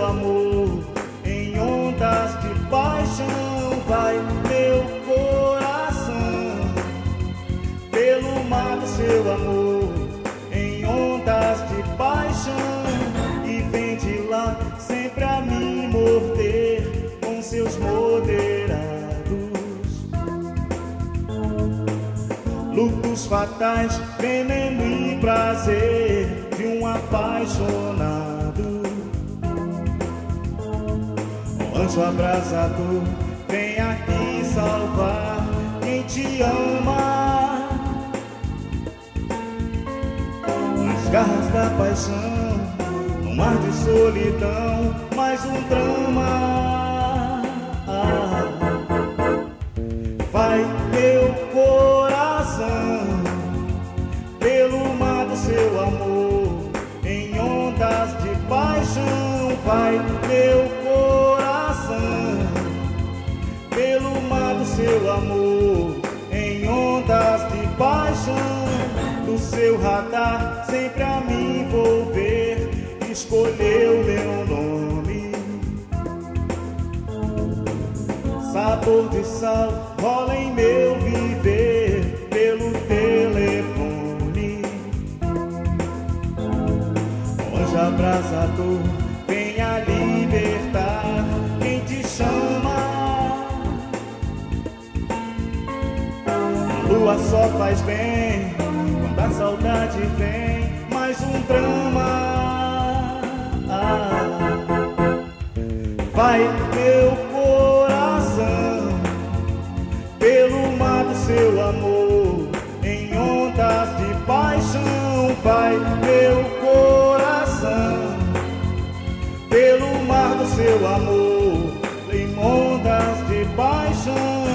seu amor, em ondas de paixão vai meu coração. Pelo mar do seu amor, em ondas de paixão, e vem de lá sempre a me morder com seus moderados lutos fatais, veneno e prazer de um apaixonado. O anjo abrasador vem aqui salvar quem te ama. Nas garras da paixão, no mar de solidão, mais um drama. Vai meu coração pelo mar do seu amor, em ondas de paixão. Vai meu coração pelo mar do seu amor, em ondas de paixão. Do seu radar sempre a me envolver, escolheu meu nome. Sabor de sal rola em meu viver pelo telefone. O anjo abrasador vem a libertar quem te chama. A lua só faz bem quando a saudade vem, mais um drama. Vai meu coração pelo mar do seu amor, em ondas de paixão. Vai meu coração pelo mar do seu amor, em ondas de paixão.